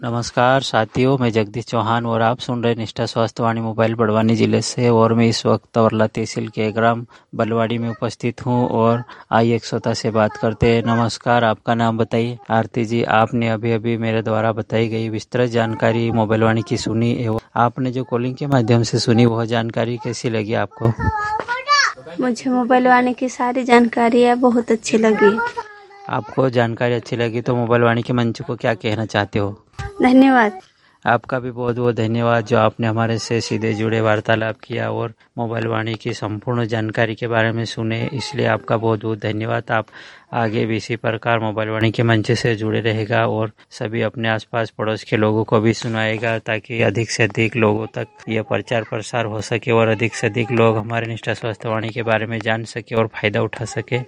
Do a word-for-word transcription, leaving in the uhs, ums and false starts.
नमस्कार साथियों, मैं जगदीश चौहान और आप सुन रहे निष्ठा स्वास्थ्य वाणी मोबाइल बड़वानी जिले से। और मैं इस वक्त तवरला तहसील के ग्राम बलवाड़ी में उपस्थित हूं और आई एक श्रोता से बात करते हैं। नमस्कार, आपका नाम बताइए। आरती जी, आपने अभी अभी मेरे द्वारा बताई गई विस्तृत जानकारी मोबाइल वाणी की सुनी एवं आपने जो कॉलिंग के माध्यम से सुनी वह जानकारी कैसी लगी आपको? मुझे मोबाइल वाणी की सारी जानकारियाँ बहुत अच्छी लगी। आपको जानकारी अच्छी लगी तो मोबाइल वाणी के मंच को क्या कहना चाहते हो? धन्यवाद। आपका भी बहुत बहुत धन्यवाद जो आपने हमारे से सीधे जुड़े वार्तालाप किया और मोबाइल वाणी की संपूर्ण जानकारी के बारे में सुने, इसलिए आपका बहुत बहुत धन्यवाद। आप आगे भी इसी प्रकार मोबाइल वाणी के मंच से जुड़े रहेगा और सभी अपने आसपास पड़ोस के लोगों को भी सुनाएगा ताकि अधिक से अधिक लोगों तक यह प्रचार प्रसार हो सके और अधिक से अधिक लोग हमारे निष्ठा स्वास्थ्य वाणी के बारे में जान सके और फायदा उठा सके।